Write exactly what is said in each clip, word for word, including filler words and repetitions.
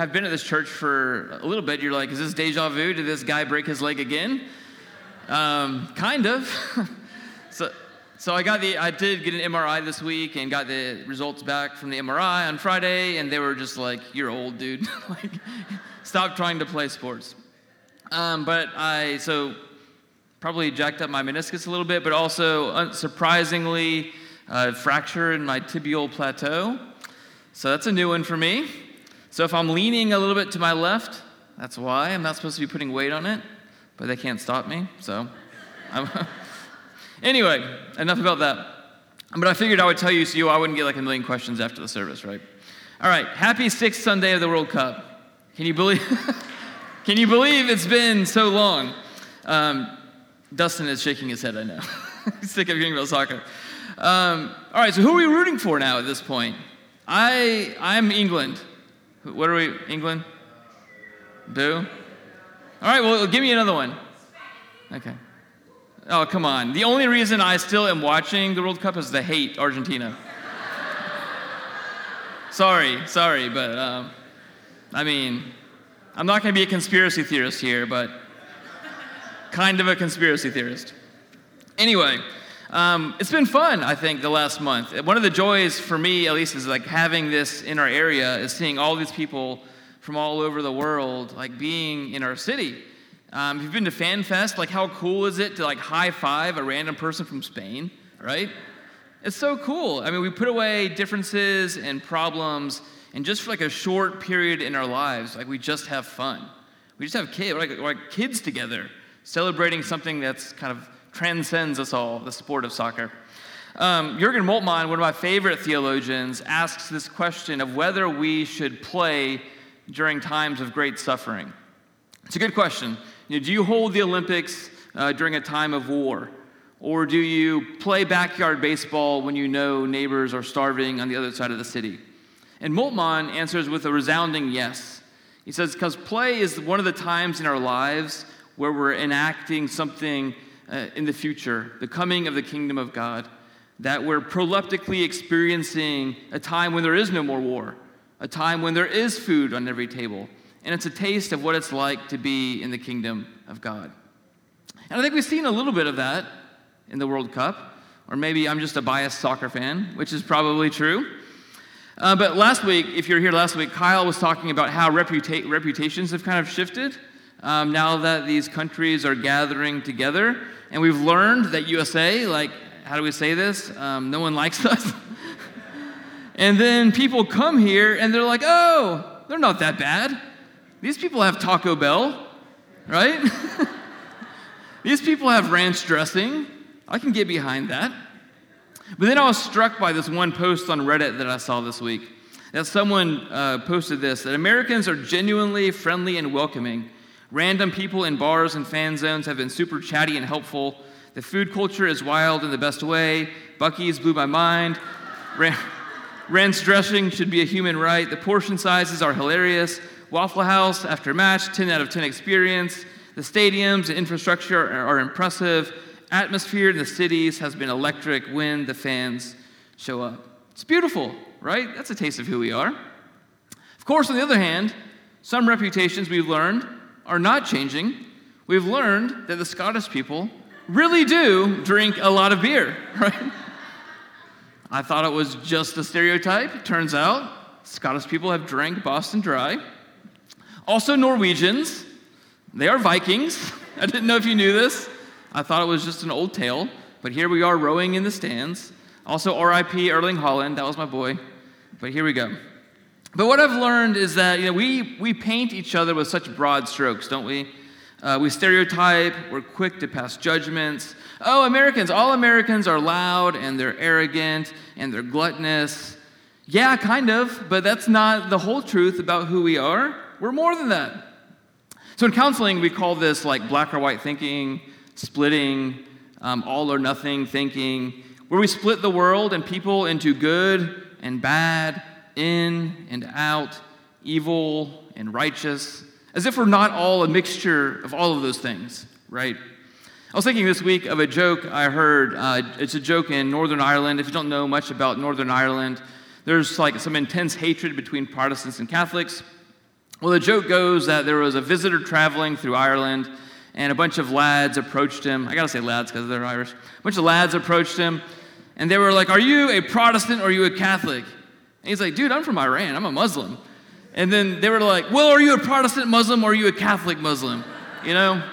have been at this church for a little bit, you're like, is this deja vu? Did this guy break his leg again? Um, kind of. so, so I got the, I did get an M R I this week and got the results back from the M R I on Friday, and they were just like, you're old, dude. Like, stop trying to play sports. Um, but I, so probably jacked up my meniscus a little bit, but also unsurprisingly, uh, fracture in my tibial plateau. So that's a new one for me. So if I'm leaning a little bit to my left, that's why. I'm not supposed to be putting weight on it, but they can't stop me, so. I'm anyway, enough about that. But I figured I would tell you so you I wouldn't get like a million questions after the service, right? All right, happy sixth Sunday of the World Cup. Can you believe, can you believe it's been so long? Um, Dustin is shaking his head, I know. He's sick of hearing about soccer. Um, all right, so who are we rooting for now at this point? I, I'm England. What are we, England? Boo? All right, well, give me another one. Okay. Oh, come on. The only reason I still am watching the World Cup is to hate Argentina. sorry, sorry, but, um, I mean, I'm not going to be a conspiracy theorist here, but kind of a conspiracy theorist. Anyway, um, it's been fun, I think, the last month. One of the joys for me, at least, is like having this in our area, is seeing all these people from all over the world, like being in our city. Um, if you've been to FanFest, like how cool is it to like high five a random person from Spain, right? It's so cool. I mean, we put away differences and problems, and just for like a short period in our lives, like we just have fun. We just have kids, we're like, we're like kids together, celebrating something that's kind of transcends us all, the sport of soccer. Um, Jürgen Moltmann, one of my favorite theologians, asks this question of whether we should play during times of great suffering. It's a good question. You know, do you hold the Olympics uh, during a time of war? Or do you play backyard baseball when you know neighbors are starving on the other side of the city? And Moltmann answers with a resounding yes. He says, because play is one of the times in our lives where we're enacting something uh, in the future, the coming of the kingdom of God, that we're proleptically experiencing a time when there is no more war, a time when there is food on every table, and it's a taste of what it's like to be in the kingdom of God. And I think we've seen a little bit of that in the World Cup, or maybe I'm just a biased soccer fan, which is probably true. Uh, but last week, if you were here last week, Kyle was talking about how reputa- reputations have kind of shifted um, now that these countries are gathering together. And we've learned that U S A, like, how do we say this? Um, no one likes us. And then people come here and they're like, oh, they're not that bad. These people have Taco Bell, right? These people have ranch dressing. I can get behind that. But then I was struck by this one post on Reddit that I saw this week. That someone uh, posted this, that Americans are genuinely friendly and welcoming. Random people in bars and fan zones have been super chatty and helpful. The food culture is wild in the best way. Buc-ee's blew my mind. Ran- ranch dressing should be a human right. The portion sizes are hilarious. Waffle House, after match, ten out of ten experience. The stadiums and infrastructure are, are impressive. Atmosphere in the cities has been electric when the fans show up. It's beautiful, right? That's a taste of who we are. Of course, on the other hand, some reputations we've learned are not changing. We've learned that the Scottish people really do drink a lot of beer, right? I thought it was just a stereotype. Turns out, Scottish people have drank Boston Dry. Also, Norwegians, they are Vikings. I didn't know if you knew this. I thought it was just an old tale, but here we are rowing in the stands. Also, R I P Erling Haaland, that was my boy, but here we go. But what I've learned is that, you know, we, we paint each other with such broad strokes, don't we? Uh, we stereotype, we're quick to pass judgments. Oh, Americans, all Americans are loud, and they're arrogant, and they're gluttonous. Yeah, kind of, but that's not the whole truth about who we are. We're more than that. So in counseling, we call this like black or white thinking, splitting, um, all or nothing thinking, where we split the world and people into good and bad, in and out, evil and righteous, as if we're not all a mixture of all of those things, right? I was thinking this week of a joke I heard. Uh, it's a joke in Northern Ireland. If you don't know much about Northern Ireland, there's like some intense hatred between Protestants and Catholics. Well, the joke goes that there was a visitor traveling through Ireland, and a bunch of lads approached him. I gotta say lads because they're Irish. A bunch of lads approached him, and they were like, "Are you a Protestant or are you a Catholic?" And he's like, "Dude, I'm from Iran. I'm a Muslim." And then they were like, "Well, are you a Protestant Muslim or are you a Catholic Muslim?" You know?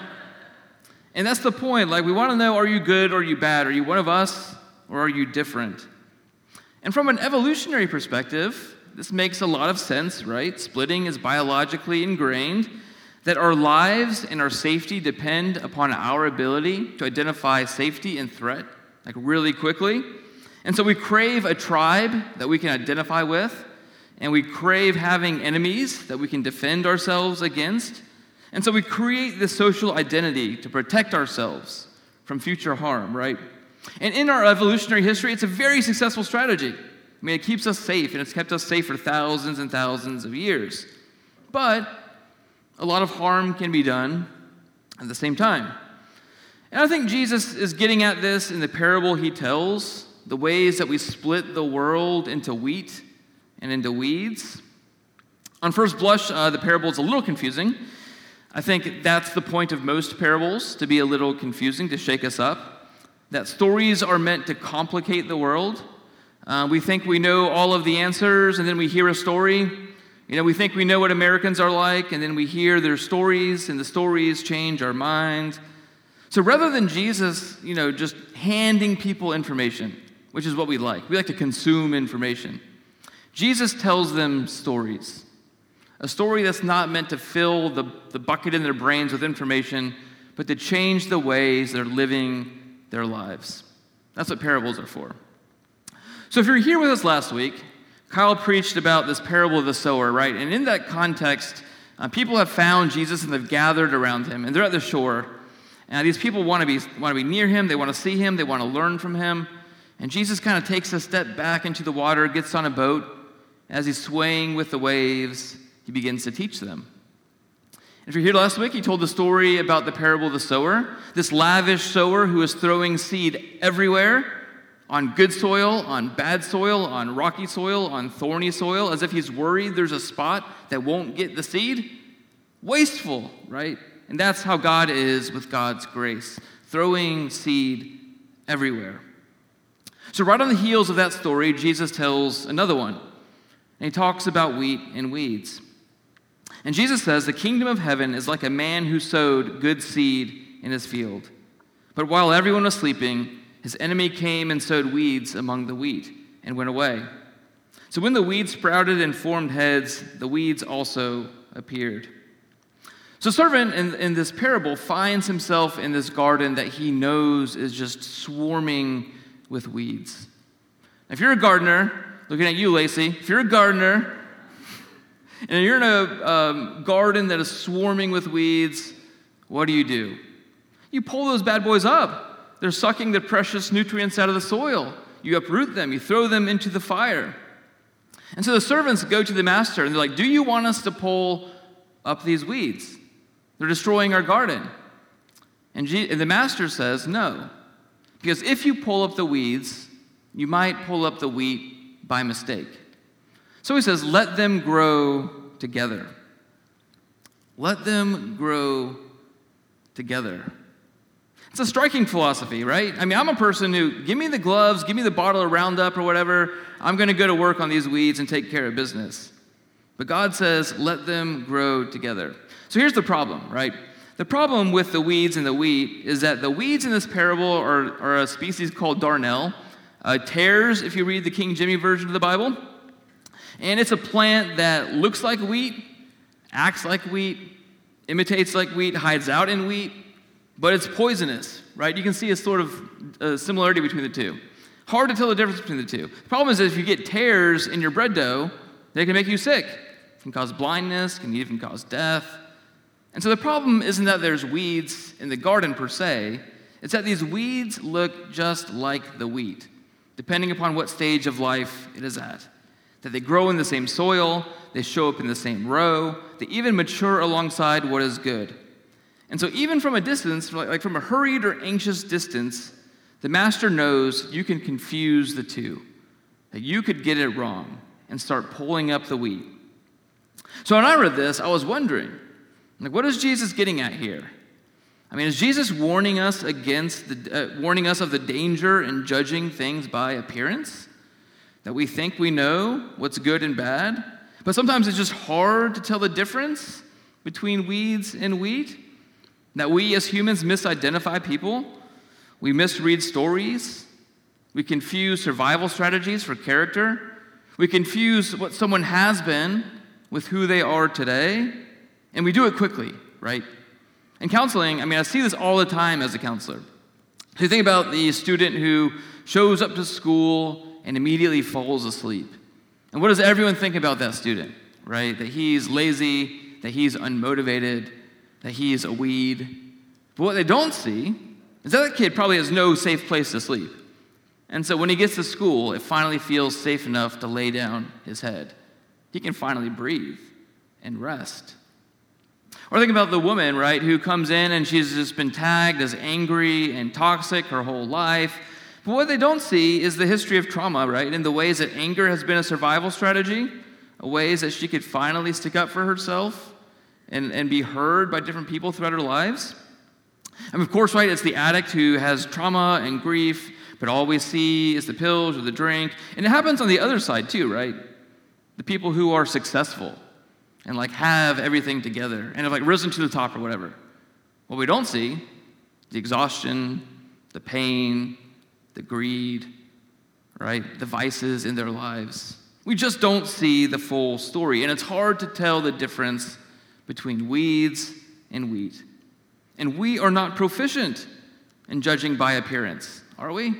And that's the point. Like, we want to know, are you good or are you bad? Are you one of us or are you different? And from an evolutionary perspective, this makes a lot of sense, right? Splitting is biologically ingrained, that our lives and our safety depend upon our ability to identify safety and threat, like really quickly. And so we crave a tribe that we can identify with, and we crave having enemies that we can defend ourselves against. And so we create this social identity to protect ourselves from future harm, right? And in our evolutionary history, it's a very successful strategy. I mean, it keeps us safe, and it's kept us safe for thousands and thousands of years. But a lot of harm can be done at the same time. And I think Jesus is getting at this in the parable he tells, the ways that we split the world into wheat and into weeds. On first blush, uh, the parable is a little confusing. I think that's the point of most parables, to be a little confusing, to shake us up. That stories are meant to complicate the world. Uh, we think we know all of the answers, and then we hear a story. You know, we think we know what Americans are like, and then we hear their stories, and the stories change our mind. So rather than Jesus, you know, just handing people information, which is what we like. We like to consume information. Jesus tells them stories. A story that's not meant to fill the, the bucket in their brains with information, but to change the ways they're living their lives. That's what parables are for. So if you're here with us last week, Kyle preached about this parable of the sower, right? And in that context, uh, people have found Jesus and they've gathered around him, and they're at the shore. And these people want to be want to be near him. They want to see him. They want to learn from him. And Jesus kind of takes a step back into the water, gets on a boat. As he's swaying with the waves, he begins to teach them. If you're here last week, he told the story about the parable of the sower, this lavish sower who is throwing seed everywhere, on good soil, on bad soil, on rocky soil, on thorny soil, as if he's worried there's a spot that won't get the seed. Wasteful, right? And that's how God is with God's grace, throwing seed everywhere. So right on the heels of that story, Jesus tells another one. And he talks about wheat and weeds. And Jesus says, the kingdom of heaven is like a man who sowed good seed in his field. But while everyone was sleeping, his enemy came and sowed weeds among the wheat and went away. So when the weeds sprouted and formed heads, the weeds also appeared. So servant in, in this parable finds himself in this garden that he knows is just swarming with weeds. If you're a gardener, looking at you, Lacey, if you're a gardener and you're in a um, garden that is swarming with weeds, what do you do? You pull those bad boys up. They're sucking the precious nutrients out of the soil. You uproot them. You throw them into the fire. And so the servants go to the master, and they're like, do you want us to pull up these weeds? They're destroying our garden. And, G- and the master says, no. Because if you pull up the weeds, you might pull up the wheat by mistake. So he says, let them grow together. Let them grow together. It's a striking philosophy, right? I mean, I'm a person who, give me the gloves, give me the bottle of Roundup or whatever, I'm going to go to work on these weeds and take care of business. But God says, let them grow together. So here's the problem, right? The problem with the weeds and the wheat is that the weeds in this parable are, are a species called darnel. Uh, tares, if you read the King Jimmy version of the Bible. And it's a plant that looks like wheat, acts like wheat, imitates like wheat, hides out in wheat, but it's poisonous, right? You can see a sort of uh, similarity between the two. Hard to tell the difference between the two. The problem is that if you get tares in your bread dough, they can make you sick. It can cause blindness, can even cause death. And so the problem isn't that there's weeds in the garden per se, it's that these weeds look just like the wheat, depending upon what stage of life it is at. That they grow in the same soil, they show up in the same row, they even mature alongside what is good. And so even from a distance, like from a hurried or anxious distance, the master knows you can confuse the two, that you could get it wrong and start pulling up the wheat. So when I read this, I was wondering, like, what is Jesus getting at here? I mean, is Jesus warning us against the, uh, warning us of the danger in judging things by appearance? That we think we know what's good and bad, but sometimes it's just hard to tell the difference between weeds and wheat? That we as humans misidentify people? We misread stories? We confuse survival strategies for character? We confuse what someone has been with who they are today? And we do it quickly, right? In counseling, I mean, I see this all the time as a counselor. So you think about the student who shows up to school and immediately falls asleep. And what does everyone think about that student, right? That he's lazy, that he's unmotivated, that he's a weed. But what they don't see is that that kid probably has no safe place to sleep. And so when he gets to school, it finally feels safe enough to lay down his head. He can finally breathe and rest. Or think about the woman, right, who comes in and she's just been tagged as angry and toxic her whole life. But what they don't see is the history of trauma, right, and the ways that anger has been a survival strategy, ways that she could finally stick up for herself and, and be heard by different people throughout her lives. And of course, right, it's the addict who has trauma and grief, but all we see is the pills or the drink. And it happens on the other side too, right? The people who are successful and like have everything together and have like risen to the top or whatever. What we don't see, the exhaustion, the pain, the greed, right? The vices in their lives. We just don't see the full story. And it's hard to tell the difference between weeds and wheat. And we are not proficient in judging by appearance, are we?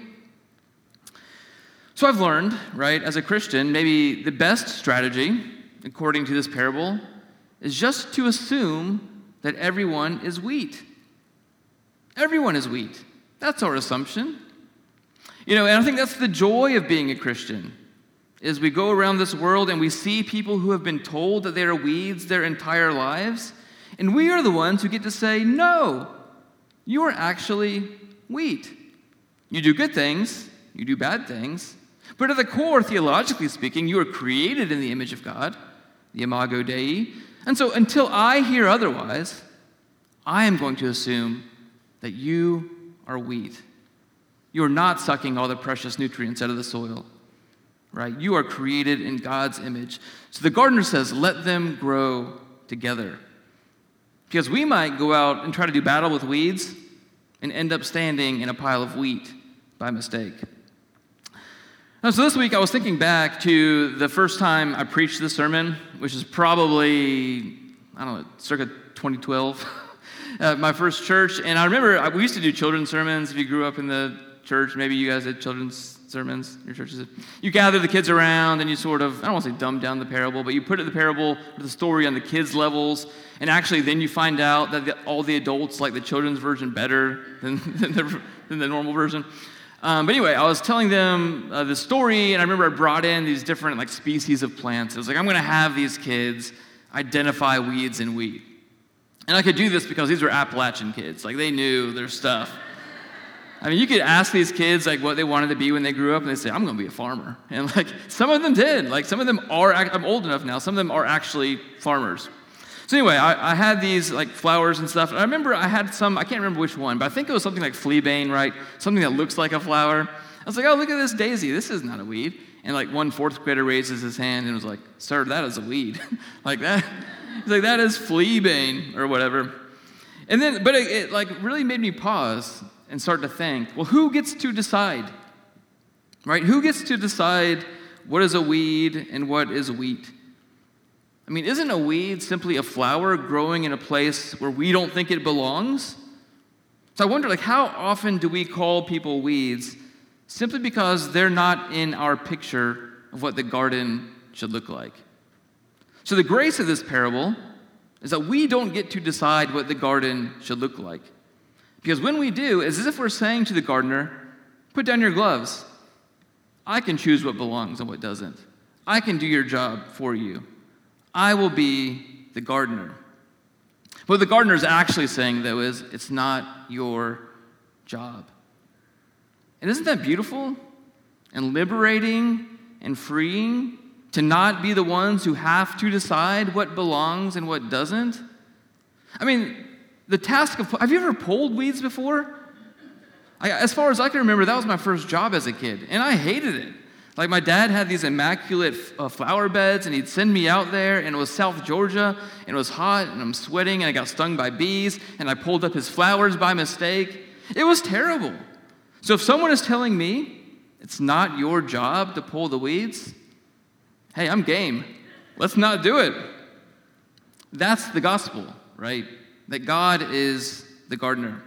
So I've learned, right, as a Christian, maybe the best strategy, according to this parable, is just to assume that everyone is wheat. Everyone is wheat. That's our assumption. You know, and I think that's the joy of being a Christian, is we go around this world and we see people who have been told that they are weeds their entire lives, and we are the ones who get to say, no, you are actually wheat. You do good things, you do bad things, but at the core, theologically speaking, you are created in the image of God, the Imago Dei. And so until I hear otherwise, I am going to assume that you are wheat. You are not sucking all the precious nutrients out of the soil, right? You are created in God's image. So the gardener says, let them grow together. Because we might go out and try to do battle with weeds and end up standing in a pile of wheat by mistake. Now, so this week I was thinking back to the first time I preached this sermon, which is probably, I don't know, circa twenty twelve, uh, my first church. And I remember I, we used to do children's sermons. If you grew up in the church, maybe you guys did children's sermons, your churches. You gather the kids around and you sort of, I don't want to say dumb down the parable, but you put the parable or the story on the kids' levels. And actually then you find out that the, all the adults like the children's version better than, than, the, than the normal version. Um, but anyway, I was telling them uh, the story, and I remember I brought in these different like species of plants. I was like, I'm going to have these kids identify weeds and wheat. And I could do this because these were Appalachian kids. Like, they knew their stuff. I mean, you could ask these kids like what they wanted to be when they grew up, and they say, I'm going to be a farmer. And like, some of them did. Like, some of them are, I'm old enough now, some of them are actually farmers. So anyway, I, I had these like flowers and stuff. And I remember I had some, I can't remember which one, but I think it was something like fleabane, right? Something that looks like a flower. I was like, oh, look at this daisy. This is not a weed. And like one fourth grader raises his hand and was like, sir, that is a weed. like that. He's like, that is fleabane or whatever. And then, but it, it like really made me pause and start to think, well, who gets to decide? Right? Who gets to decide what is a weed and what is wheat? I mean, isn't a weed simply a flower growing in a place where we don't think it belongs? So I wonder, like, how often do we call people weeds simply because they're not in our picture of what the garden should look like? So the grace of this parable is that we don't get to decide what the garden should look like. Because when we do, it's as if we're saying to the gardener, put down your gloves. I can choose what belongs and what doesn't. I can do your job for you. I will be the gardener. What the gardener is actually saying, though, is it's not your job. And isn't that beautiful and liberating and freeing? To not be the ones who have to decide what belongs and what doesn't? I mean, the task of, have you ever pulled weeds before? I, as far as I can remember, that was my first job as a kid, and I hated it. Like, my dad had these immaculate uh, flower beds, and he'd send me out there, and it was South Georgia, and it was hot, and I'm sweating, and I got stung by bees, and I pulled up his flowers by mistake. It was terrible. So if someone is telling me it's not your job to pull the weeds, hey, I'm game. Let's not do it. That's the gospel, right? That God is the gardener.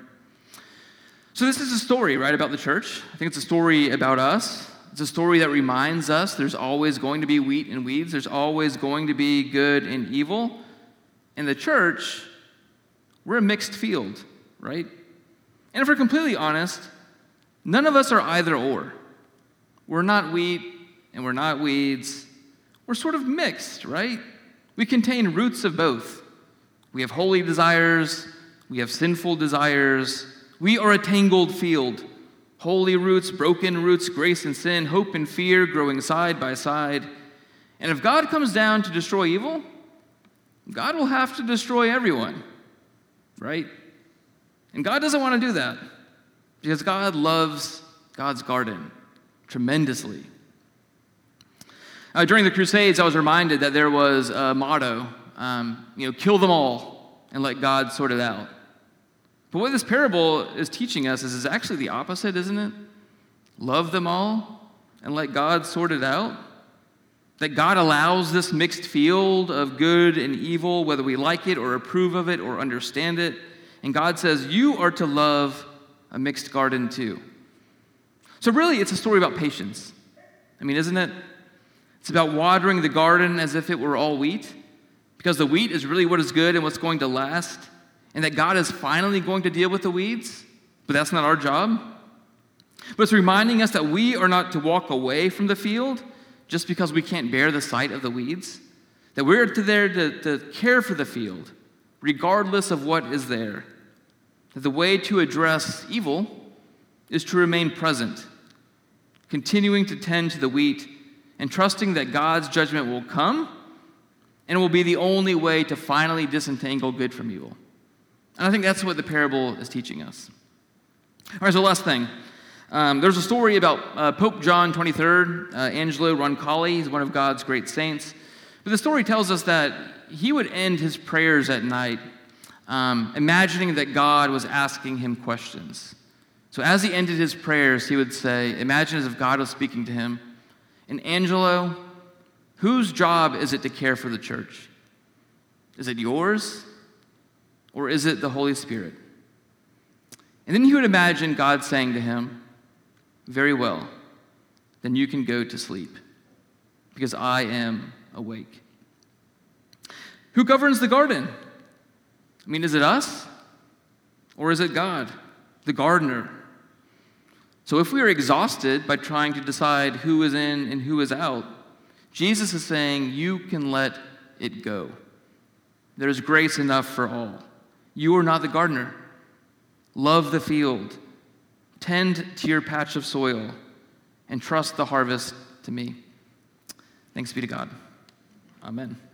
So this is a story, right, about the church. I think it's a story about us. It's a story that reminds us there's always going to be wheat and weeds. There's always going to be good and evil. In the church, we're a mixed field, right? And if we're completely honest, none of us are either or. We're not wheat and we're not weeds. We're sort of mixed, right? We contain roots of both. We have holy desires. We have sinful desires. We are a tangled field. Holy roots, broken roots, grace and sin, hope and fear growing side by side. And if God comes down to destroy evil, God will have to destroy everyone, right? And God doesn't want to do that because God loves God's garden tremendously. Uh, during the Crusades, I was reminded that there was a motto, um, you know, kill them all and let God sort it out. But what this parable is teaching us is, is actually the opposite, isn't it? Love them all and let God sort it out. That God allows this mixed field of good and evil, whether we like it or approve of it or understand it. And God says, you are to love a mixed garden too. So really, it's a story about patience. I mean, isn't it? It's about watering the garden as if it were all wheat, because the wheat is really what is good and what's going to last, and that God is finally going to deal with the weeds, but that's not our job. But it's reminding us that we are not to walk away from the field just because we can't bear the sight of the weeds, that we're to there to, to care for the field, regardless of what is there. That the way to address evil is to remain present, continuing to tend to the wheat and trusting that God's judgment will come and will be the only way to finally disentangle good from evil. And I think that's what the parable is teaching us. All right, so last thing. Um, there's a story about uh, Pope John the twenty-third, uh, Angelo Roncalli. He's one of God's great saints. But the story tells us that he would end his prayers at night um, imagining that God was asking him questions. So as he ended his prayers, he would say, imagine as if God was speaking to him, and Angelo, whose job is it to care for the church? Is it yours? Or is it the Holy Spirit? And then he would imagine God saying to him, very well, then you can go to sleep, because I am awake. Who governs the garden? I mean, is it us? Or is it God, the gardener? So if we are exhausted by trying to decide who is in and who is out, Jesus is saying, you can let it go. There's grace enough for all. You are not the gardener. Love the field. Tend to your patch of soil and trust the harvest to me. Thanks be to God. Amen.